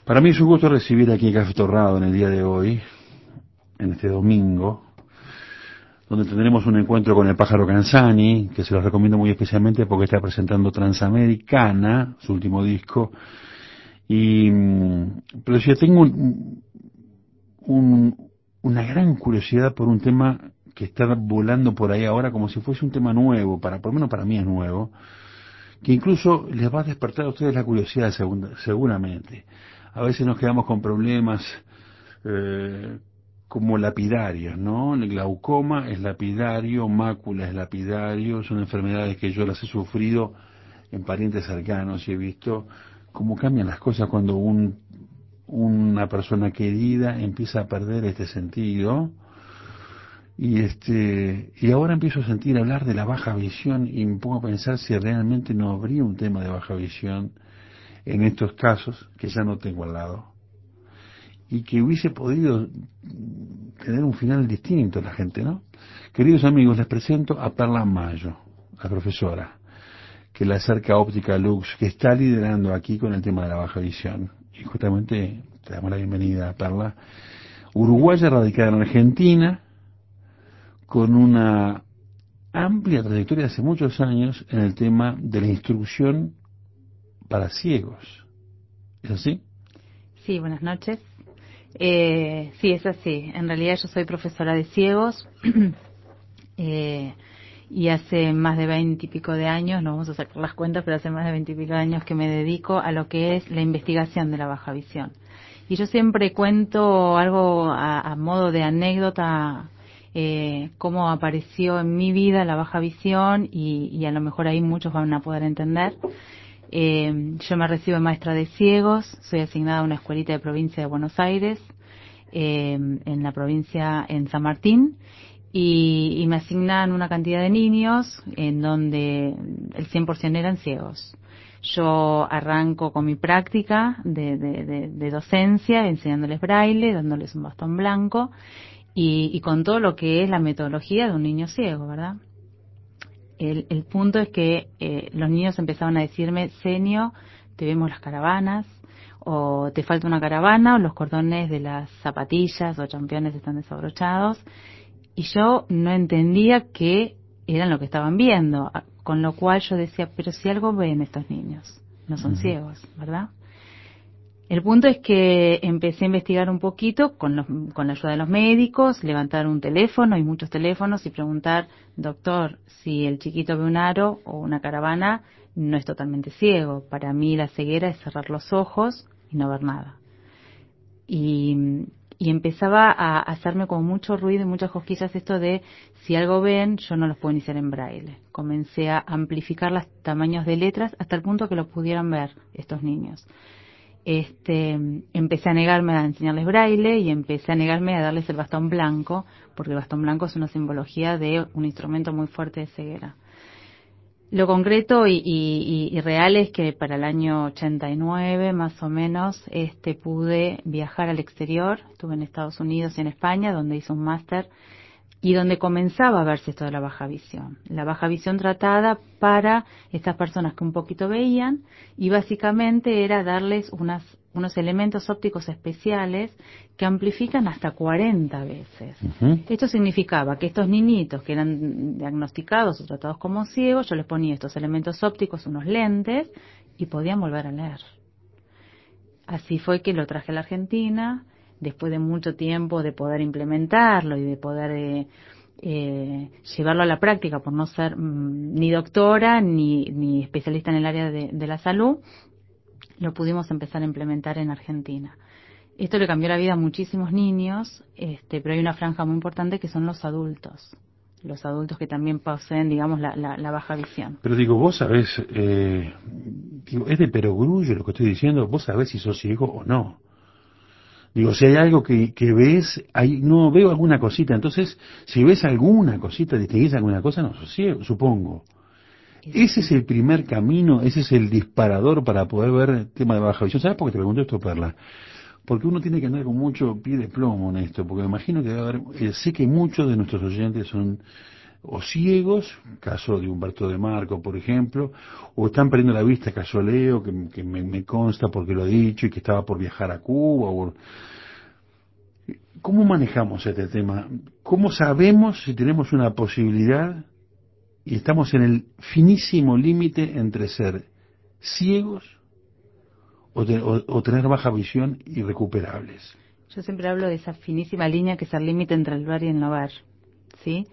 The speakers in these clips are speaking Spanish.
Para mí es un gusto recibir aquí en Café Torrado en el día de hoy, en este domingo, donde tendremos un encuentro con el Pájaro Canzani, que se los recomiendo muy especialmente porque está presentando Transamericana, su último disco, y pero si yo tengo una gran curiosidad por un tema que está volando por ahí ahora como si fuese un tema nuevo, por lo menos para mí es nuevo, que incluso les va a despertar a ustedes la curiosidad seguramente. A veces nos quedamos con problemas eh, como lapidarios, ¿no? El glaucoma es lapidario, mácula es lapidario, son enfermedades que yo las he sufrido en parientes cercanos y he visto cómo cambian las cosas cuando una persona querida empieza a perder este sentido. Y ahora empiezo a sentir hablar de la baja visión y me pongo a pensar si realmente no habría un tema de baja visión en estos casos que ya no tengo al lado y que hubiese podido tener un final distinto la gente, ¿no? Queridos amigos, les presento a Perla Mayo, la profesora, que la acerca Óptica Lux, que está liderando aquí con el tema de la baja visión. Y justamente te damos la bienvenida a Perla, uruguaya radicada en Argentina, con una amplia trayectoria hace muchos años en el tema de la instrucción para ciegos. ¿Es así? Sí, buenas noches. Sí, es así. En realidad yo soy profesora de ciegos eh, y hace más de 20 y pico de años, no vamos a sacar las cuentas, pero hace más de 20 y pico de años que me dedico a lo que es la investigación de la baja visión. Y yo siempre cuento algo a modo de anécdota, cómo apareció en mi vida la baja visión y a lo mejor ahí muchos van a poder entender. Yo me recibo de maestra de ciegos, soy asignada a una escuelita de provincia de Buenos Aires, en la provincia, en San Martín, y me asignan una cantidad de niños en donde el 100% eran ciegos. Yo arranco con mi práctica de docencia, enseñándoles braille, dándoles un bastón blanco y con todo lo que es la metodología de un niño ciego, ¿verdad? El punto es que los niños empezaban a decirme, Senio, te vemos las caravanas, o te falta una caravana, o los cordones de las zapatillas o championes están desabrochados, y yo no entendía qué eran lo que estaban viendo, con lo cual yo decía, pero si algo ven estos niños, no son Ujú. ciegos, ¿verdad? El punto es que empecé a investigar un poquito con la ayuda de los médicos, levantar un teléfono y muchos teléfonos y preguntar, doctor, si el chiquito ve un aro o una caravana, no es totalmente ciego. Para mí la ceguera es cerrar los ojos y no ver nada. Y, y empezaba a hacerme como mucho ruido y muchas cosquillas esto de, si algo ven, yo no los puedo iniciar en braille. Comencé a amplificar los tamaños de letras hasta el punto que los pudieran ver estos niños. Empecé a negarme a enseñarles braille y empecé a negarme a darles el bastón blanco, porque el bastón blanco es una simbología de un instrumento muy fuerte de ceguera. Lo concreto y real es que para el año 89, más o menos, pude viajar al exterior. Estuve en Estados Unidos y en España, donde hice un máster y donde comenzaba a verse esto de la baja visión. La baja visión tratada para estas personas que un poquito veían y básicamente era darles unos elementos ópticos especiales que amplifican hasta 40 veces. Ujú. Esto significaba que estos niñitos que eran diagnosticados o tratados como ciegos, yo les ponía estos elementos ópticos, unos lentes, y podían volver a leer. Así fue que lo traje a la Argentina, después de mucho tiempo de poder implementarlo y de poder llevarlo a la práctica, por no ser ni doctora ni especialista en el área de la salud, lo pudimos empezar a implementar en Argentina. Esto le cambió la vida a muchísimos niños, pero hay una franja muy importante que son los adultos que también poseen, digamos, la baja visión. Pero digo, vos sabés, digo, es de perogrullo lo que estoy diciendo, vos sabés si sos ciego o no. Digo, si hay algo que ves, ahí no veo alguna cosita, entonces, si ves alguna cosita, distinguís alguna cosa, no sos ciego, supongo. Es Ese es así. el primer camino, ese es el disparador para poder ver el tema de baja visión. ¿Sabes por qué te pregunto esto, Perla? Porque uno tiene que andar con mucho pie de plomo en esto, porque me imagino que debe haber, sé que muchos de nuestros oyentes son o ciegos, caso de Humberto de Marco, por ejemplo, o están perdiendo la vista, caso Leo, que me consta porque lo he dicho y que estaba por viajar a Cuba. ¿Cómo manejamos este tema? ¿Cómo sabemos si tenemos una posibilidad y estamos en el finísimo límite entre ser ciegos o tener baja visión irrecuperables? Yo siempre hablo de esa finísima línea que es el límite entre el ver y el no ver, ¿sí?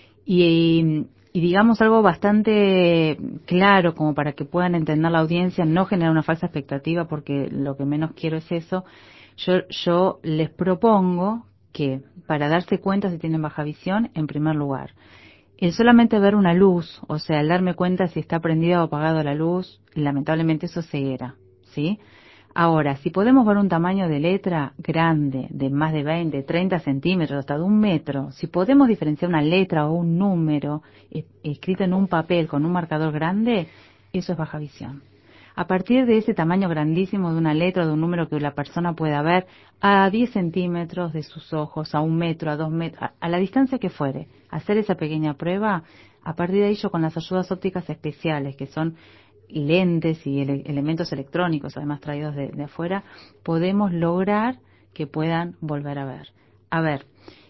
Y digamos algo bastante claro como para que puedan entender la audiencia, no generar una falsa expectativa porque lo que menos quiero es eso. Yo les propongo que para darse cuenta si tienen baja visión, en primer lugar, el solamente ver una luz, o sea, el darme cuenta si está prendida o apagada la luz, lamentablemente eso es ceguera, ¿sí? Ahora, si podemos ver un tamaño de letra grande, de más de 20, 30 centímetros, hasta de 1 metro, si podemos diferenciar una letra o un número escrito en un papel con un marcador grande, eso es baja visión. A partir de ese tamaño grandísimo de una letra o de un número que la persona pueda ver a 10 centímetros de sus ojos, a 1 metro, a 2 metros, a la distancia que fuere, hacer esa pequeña prueba, a partir de ello con las ayudas ópticas especiales, que son lentes y elementos electrónicos, además traídos de afuera, podemos lograr que puedan volver a ver. A ver,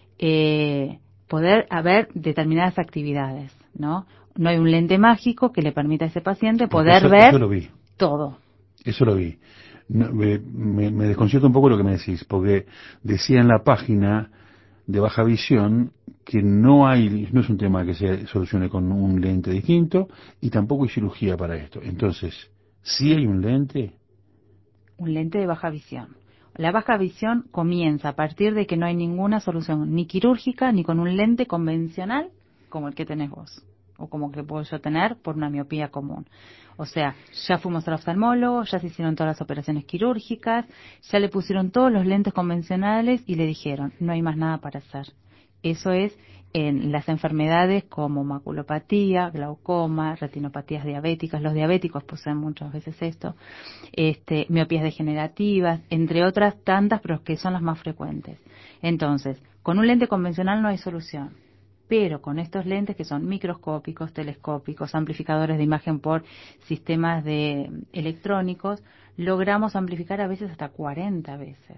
poder haber determinadas actividades, ¿no? No hay un lente mágico que le permita a ese paciente poder ver Eso lo vi. todo. Eso lo vi. No, me desconcierta un poco lo que me decís, porque decía en la página de baja visión que no es un tema que se solucione con un lente distinto y tampoco hay cirugía para esto. Entonces, sí hay un lente. Un lente de baja visión. La baja visión comienza a partir de que no hay ninguna solución ni quirúrgica ni con un lente convencional como el que tenés vos o como el que puedo yo tener por una miopía común. O sea, ya fuimos al oftalmólogo, ya se hicieron todas las operaciones quirúrgicas, ya le pusieron todos los lentes convencionales y le dijeron, no hay más nada para hacer. Eso es en las enfermedades como maculopatía, glaucoma, retinopatías diabéticas. Los diabéticos poseen muchas veces esto, miopías degenerativas, entre otras tantas, pero que son las más frecuentes. Entonces, con un lente convencional no hay solución. Pero con estos lentes que son microscópicos, telescópicos, amplificadores de imagen por sistemas electrónicos, logramos amplificar a veces hasta 40 veces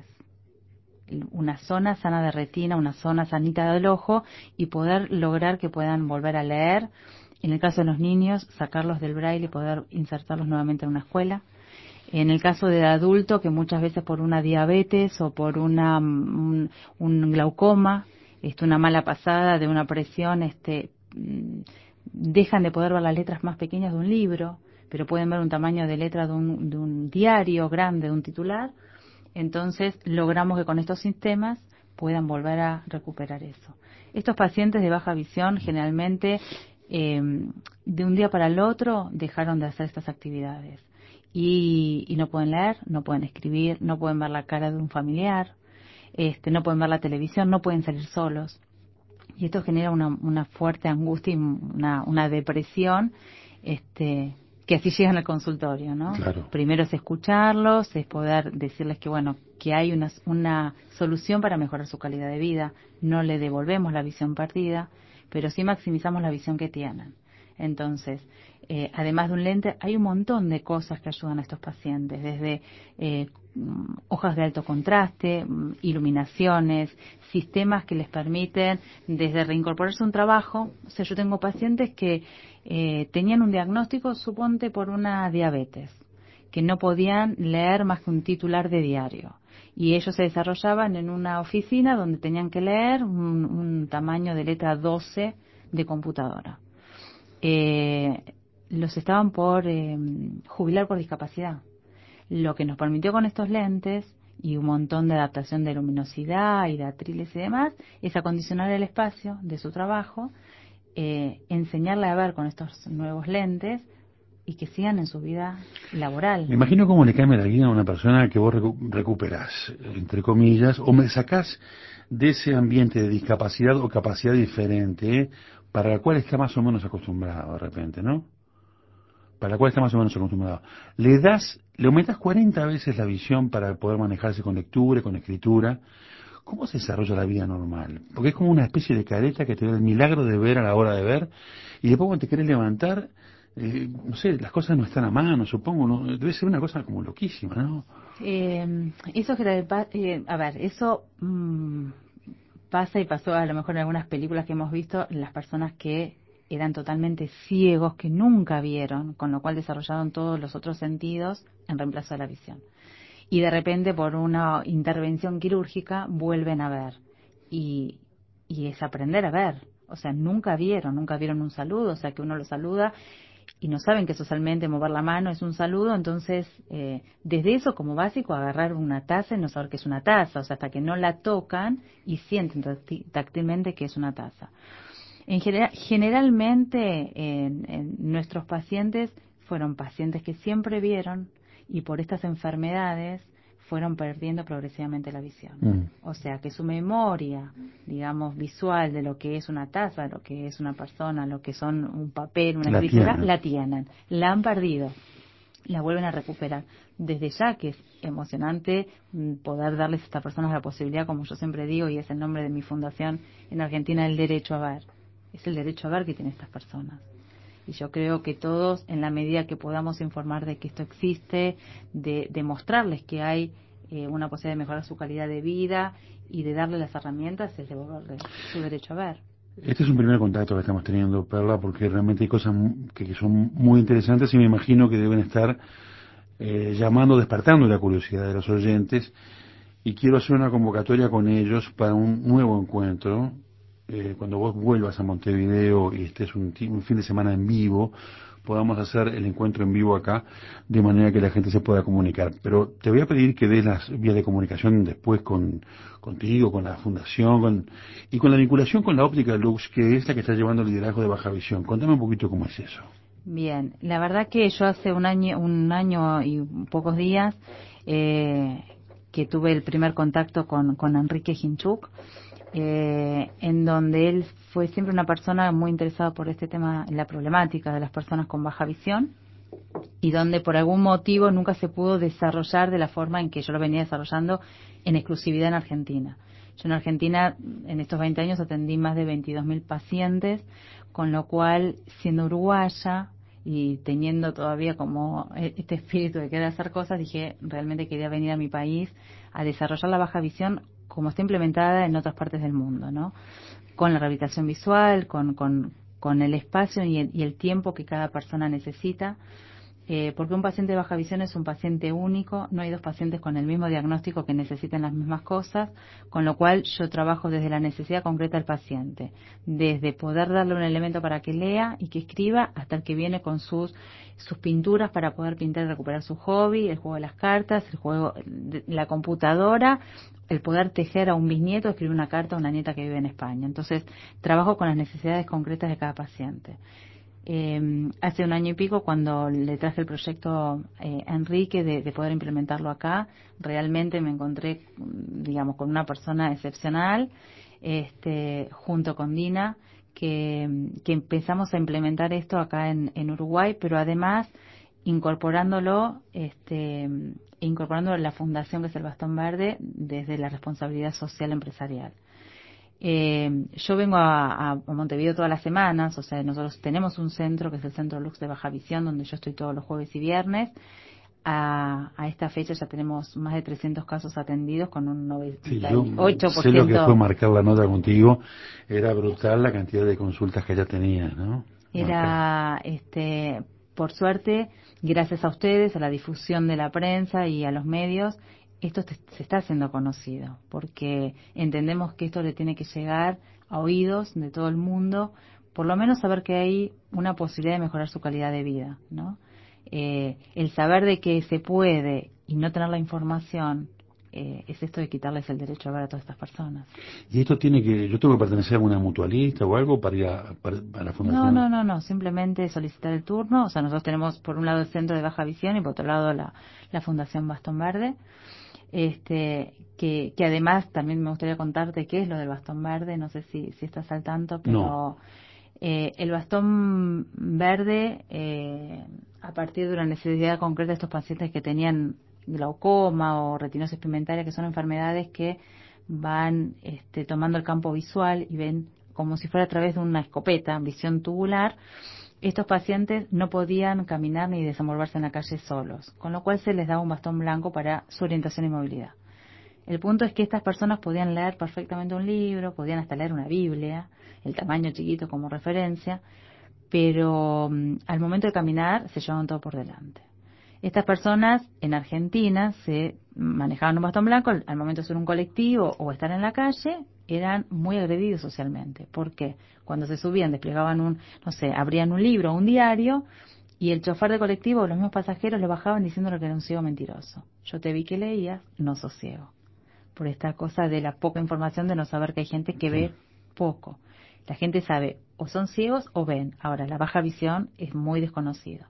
una zona sana de retina, una zona sanita del ojo y poder lograr que puedan volver a leer. En el caso de los niños, sacarlos del braille y poder insertarlos nuevamente en una escuela. En el caso del adulto, que muchas veces por una diabetes o por un glaucoma, una mala pasada de una presión, dejan de poder ver las letras más pequeñas de un libro, pero pueden ver un tamaño de letra de un diario grande, de un titular. Entonces, logramos que con estos sistemas puedan volver a recuperar eso. Estos pacientes de baja visión generalmente de un día para el otro dejaron de hacer estas actividades y no pueden leer, no pueden escribir, no pueden ver la cara de un familiar, no pueden ver la televisión, no pueden salir solos. Y esto genera una fuerte angustia y una depresión, que así llegan al consultorio, ¿no? Claro. Primero es escucharlos, es poder decirles que, bueno, que hay una solución para mejorar su calidad de vida. No le devolvemos la visión perdida, pero sí maximizamos la visión que tienen. Entonces, además de un lente, hay un montón de cosas que ayudan a estos pacientes, desde hojas de alto contraste, iluminaciones, sistemas que les permiten desde reincorporarse a un trabajo. O sea, yo tengo pacientes que tenían un diagnóstico, suponte, por una diabetes, que no podían leer más que un titular de diario. Y ellos se desarrollaban en una oficina donde tenían que leer un tamaño de letra 12 de computadora. Los estaban por jubilar por discapacidad. Lo que nos permitió con estos lentes y un montón de adaptación de luminosidad y de atriles y demás es acondicionar el espacio de su trabajo, enseñarle a ver con estos nuevos lentes y que sigan en su vida laboral. Me imagino cómo le cambia la vida a una persona que vos recuperás, entre comillas, o me sacás de ese ambiente de discapacidad o capacidad diferente, para la cual está más o menos acostumbrado de repente, ¿no? Para la cual está más o menos acostumbrado. Le aumentas 40 veces la visión para poder manejarse con lectura, con escritura, ¿cómo se desarrolla la vida normal? Porque es como una especie de careta que te da el milagro de ver a la hora de ver, y después cuando te querés levantar, no sé, las cosas no están a mano, supongo, ¿no? Debe ser una cosa como loquísima, ¿no? Eso a ver, eso pasa y pasó a lo mejor en algunas películas que hemos visto, las personas que eran totalmente ciegos, que nunca vieron, con lo cual desarrollaron todos los otros sentidos en reemplazo de la visión. Y de repente por una intervención quirúrgica vuelven a ver. Y, y es aprender a ver. O sea, nunca vieron un saludo, o sea, que uno lo saluda y no saben que socialmente mover la mano es un saludo, entonces desde eso como básico agarrar una taza y no saber que es una taza, o sea, hasta que no la tocan y sienten táctilmente que es una taza. Generalmente en nuestros pacientes fueron pacientes que siempre vieron y por estas enfermedades fueron perdiendo progresivamente la visión. O sea, que su memoria, digamos, visual de lo que es una taza, lo que es una persona, lo que son un papel, una escritura, la tienen, la han perdido, la vuelven a recuperar. Desde ya que es emocionante poder darles a estas personas la posibilidad, como yo siempre digo, y es el nombre de mi fundación en Argentina, el derecho a ver. Es el derecho a ver que tienen estas personas. Y yo creo que todos, en la medida que podamos informar de que esto existe, de mostrarles que hay una posibilidad de mejorar su calidad de vida y de darle las herramientas, es devolverle su derecho a ver. Este es un primer contacto que estamos teniendo, Perla, porque realmente hay cosas que son muy interesantes y me imagino que deben estar llamando, despertando la curiosidad de los oyentes. Y quiero hacer una convocatoria con ellos para un nuevo encuentro. Cuando vos vuelvas a Montevideo y estés un fin de semana en vivo, podamos hacer el encuentro en vivo acá, de manera que la gente se pueda comunicar. Pero te voy a pedir que des las vías de comunicación después contigo, con la fundación, y con la vinculación con la óptica Lux, que es la que está llevando el liderazgo de Baja Visión. Contame un poquito cómo es eso. Bien, la verdad que yo hace un año y pocos días que tuve el primer contacto con Enrique Hinchuk, en donde él fue siempre una persona muy interesada por este tema, la problemática de las personas con baja visión, y donde por algún motivo nunca se pudo desarrollar de la forma en que yo lo venía desarrollando en exclusividad en Argentina. Yo en Argentina, en estos 20 años, atendí más de 22.000 pacientes, con lo cual, siendo uruguaya y teniendo todavía como este espíritu de querer hacer cosas, dije, realmente quería venir a mi país a desarrollar la baja visión como está implementada en otras partes del mundo, ¿no? Con la rehabilitación visual, con el espacio y el tiempo que cada persona necesita. Porque un paciente de baja visión es un paciente único, no hay dos pacientes con el mismo diagnóstico que necesiten las mismas cosas, con lo cual yo trabajo desde la necesidad concreta del paciente, desde poder darle un elemento para que lea y que escriba, hasta el que viene con sus pinturas para poder pintar y recuperar su hobby, el juego de las cartas, el juego de la computadora, el poder tejer a un bisnieto, escribir una carta a una nieta que vive en España. Entonces, trabajo con las necesidades concretas de cada paciente. Hace un año y pico, cuando le traje el proyecto a Enrique de poder implementarlo acá, realmente me encontré, digamos, con una persona excepcional, junto con Dina, que empezamos a implementar esto acá en Uruguay, pero además incorporándolo la fundación que es el Bastón Verde desde la responsabilidad social empresarial. Yo vengo a Montevideo todas las semanas, o sea, nosotros tenemos un centro que es el Centro Lux de Baja Visión, donde yo estoy todos los jueves y viernes. A esta fecha ya tenemos más de 300 casos atendidos con un 98%. Sí, sé lo que fue marcar la nota contigo, era brutal la cantidad de consultas que ella tenía, ¿no? Era, por suerte, gracias a ustedes, a la difusión de la prensa y a los medios, esto se está haciendo conocido, porque entendemos que esto le tiene que llegar a oídos de todo el mundo, por lo menos saber que hay una posibilidad de mejorar su calidad de vida, ¿no? El saber de que se puede y no tener la información, es esto de quitarles el derecho a ver a todas estas personas. ¿Y esto yo tengo que pertenecer a una mutualista o algo para ir a la fundación? No, simplemente solicitar el turno. O sea, nosotros tenemos por un lado el Centro de Baja Visión y por otro lado la Fundación Bastón Verde. Que además también me gustaría contarte qué es lo del Bastón Verde, no sé si estás al tanto, pero No. El Bastón Verde, a partir de una necesidad concreta de estos pacientes que tenían glaucoma o retinosis pigmentaria, que son enfermedades que van tomando el campo visual y ven como si fuera a través de una escopeta, visión tubular. Estos pacientes no podían caminar ni desenvolverse en la calle solos, con lo cual se les daba un bastón blanco para su orientación y movilidad. El punto es que estas personas podían leer perfectamente un libro, podían hasta leer una Biblia, el tamaño chiquito como referencia, pero al momento de caminar se llevaban todo por delante. Estas personas en Argentina se manejaban un bastón blanco, al momento de ser un colectivo o estar en la calle, eran muy agredidos socialmente. ¿Por qué? Cuando se subían, desplegaban abrían un libro o un diario, y el chofer de colectivo o los mismos pasajeros le bajaban diciéndole que era un ciego mentiroso. Yo te vi que leías, no sos ciego. Por esta cosa de la poca información, de no saber que hay gente que ve poco. La gente sabe o son ciegos o ven. Ahora, la baja visión es muy desconocido.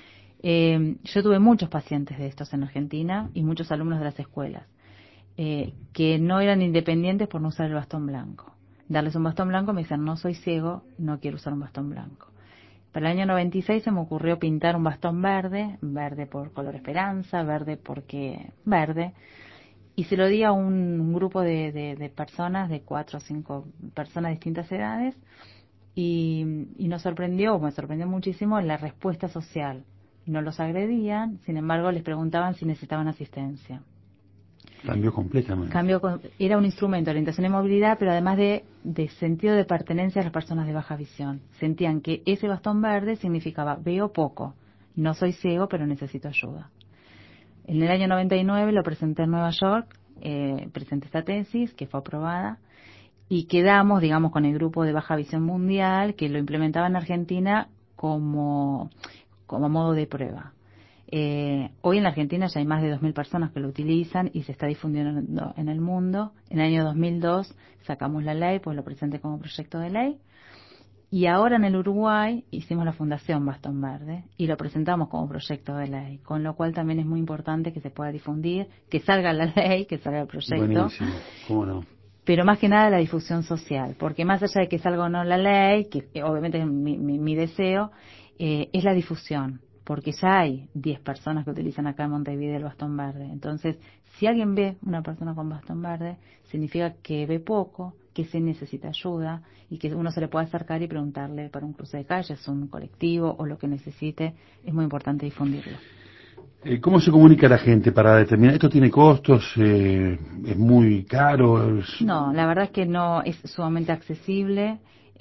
Yo tuve muchos pacientes de estos en Argentina y muchos alumnos de las escuelas que no eran independientes por no usar el bastón blanco. Darles un bastón blanco, me decían, no soy ciego, no quiero usar un bastón blanco. Para el año 96 se me ocurrió pintar un bastón verde, verde por color esperanza, verde porque verde, y se lo di a un grupo de personas, de 4 o 5 personas de distintas edades, y me sorprendió muchísimo la respuesta social. No los agredían, sin embargo les preguntaban si necesitaban asistencia. Cambió completamente. Era un instrumento de orientación y movilidad, pero además de sentido de pertenencia a las personas de baja visión. Sentían que ese bastón verde significaba, veo poco, no soy ciego, pero necesito ayuda. En el año 99 lo presenté en Nueva York, presenté esta tesis, que fue aprobada, y quedamos, digamos, con el grupo de baja visión mundial, que lo implementaba en Argentina como modo de prueba. Hoy en la Argentina ya hay más de 2.000 personas que lo utilizan y se está difundiendo en el mundo. En el año 2002 sacamos la ley, pues lo presenté como proyecto de ley. Y ahora en el Uruguay hicimos la Fundación Bastón Verde y lo presentamos como proyecto de ley, con lo cual también es muy importante que se pueda difundir, que salga la ley, que salga el proyecto. Buenísimo, ¿cómo no? Pero más que nada la difusión social, porque más allá de que salga o no la ley, que obviamente es mi deseo, es la difusión, porque ya hay 10 personas que utilizan acá en Montevideo el bastón verde. Entonces, si alguien ve una persona con bastón verde, significa que ve poco, que se necesita ayuda y que uno se le puede acercar y preguntarle para un cruce de calles, un colectivo o lo que necesite. Es muy importante difundirlo. ¿Cómo se comunica la gente para determinar? ¿Esto tiene costos? ¿Es muy caro? No, la verdad es que no, es sumamente accesible.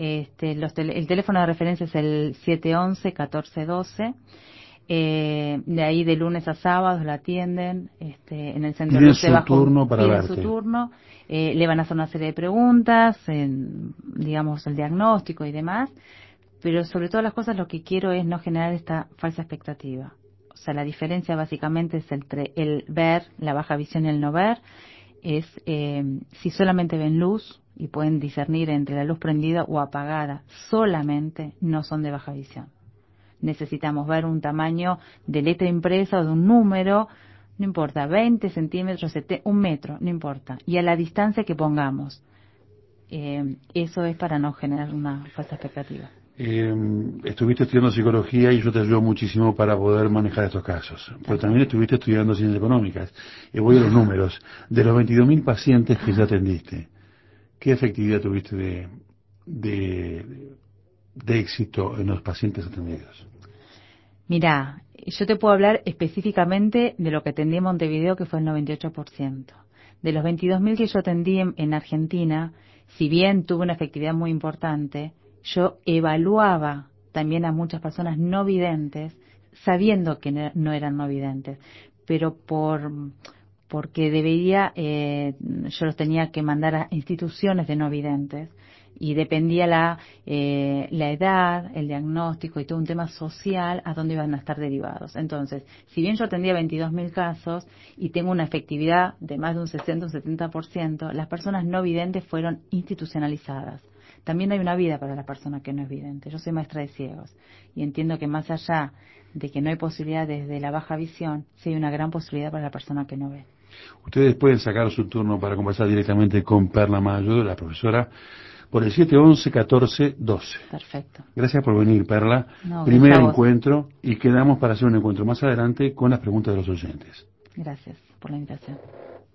El teléfono de referencia es el 711-1412. De ahí de lunes a sábados la atienden en el centro de luz su turno para piden verte. su turno, le van a hacer una serie de preguntas, digamos el diagnóstico y demás, pero sobre todas las cosas lo que quiero es no generar esta falsa expectativa. O sea, la diferencia básicamente es entre el ver, la baja visión y el no ver, es si solamente ven luz y pueden discernir entre la luz prendida o apagada, solamente no son de baja visión. Necesitamos ver un tamaño de letra impresa o de un número, no importa, 20 centímetros, 1 metro, no importa, y a la distancia que pongamos. Eso es para no generar una falsa expectativa. Estuviste estudiando psicología y eso te ayudó muchísimo para poder manejar estos casos. Pero también estuviste estudiando ciencias económicas. Voy a los números. De los 22.000 pacientes que ya atendiste, ¿qué efectividad tuviste de éxito en los pacientes atendidos? Mirá, yo te puedo hablar específicamente de lo que atendí en Montevideo, que fue el 98%. De los 22.000 que yo atendí en Argentina, si bien tuve una efectividad muy importante, yo evaluaba también a muchas personas no videntes, sabiendo que no eran no videntes, pero porque yo los tenía que mandar a instituciones de no videntes, y dependía la edad, el diagnóstico y todo un tema social a dónde iban a estar derivados. Entonces, si bien yo atendía 22.000 casos y tengo una efectividad de más de un 60 o un 70%, las personas no videntes fueron institucionalizadas. También hay una vida para la persona que no es vidente. Yo soy maestra de ciegos y entiendo que más allá de que no hay posibilidades de la baja visión, sí hay una gran posibilidad para la persona que no ve. Ustedes pueden sacar su turno para conversar directamente con Perla Mayo, la profesora, por el 711-1412. Perfecto. Gracias por venir, Perla. No, Primer encuentro y quedamos para hacer un encuentro más adelante con las preguntas de los oyentes. Gracias por la invitación.